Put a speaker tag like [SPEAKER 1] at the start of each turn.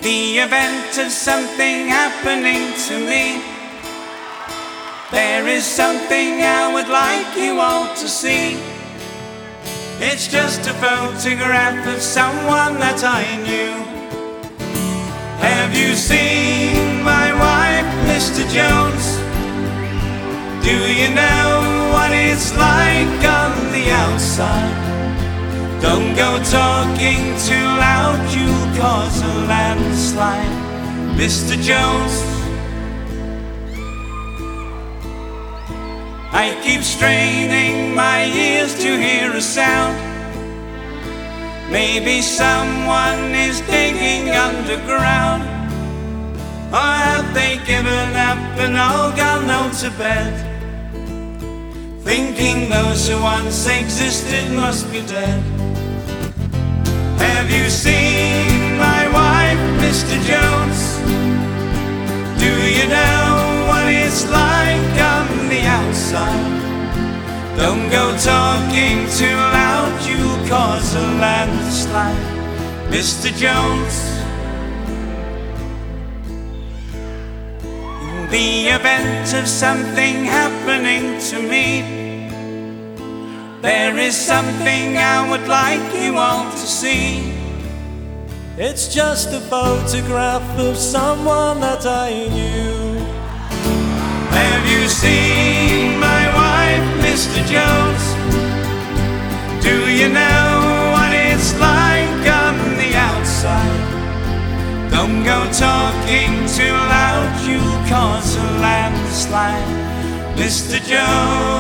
[SPEAKER 1] the event of something happening to me. There is something I would like you all to see. It's just a photograph of someone that I knew. Have you seen my wife, Mr. Jones? Do you know what it's like on the outside? Don't go talking too loud, you'll cause a landslide, Mr. Jones. I keep straining my ears to hear a sound. Maybe someone is digging underground. Or have they given up and all gone home to bed, thinking those who once existed must be dead? Have you seen my wife, Mr. Jones? Do you know what it's like on the outside? Don't go talking too loud, you'll cause a landslide, Mr. Jones. In the event of something happening to me, there is something I would like you all to see.
[SPEAKER 2] It's just a photograph of someone that I knew.
[SPEAKER 1] Have you seen my wife, Mr. Jones? Do you know what it's like on the outside? Don't go talking too loud, you'll cause a landslide, Mr. Jones.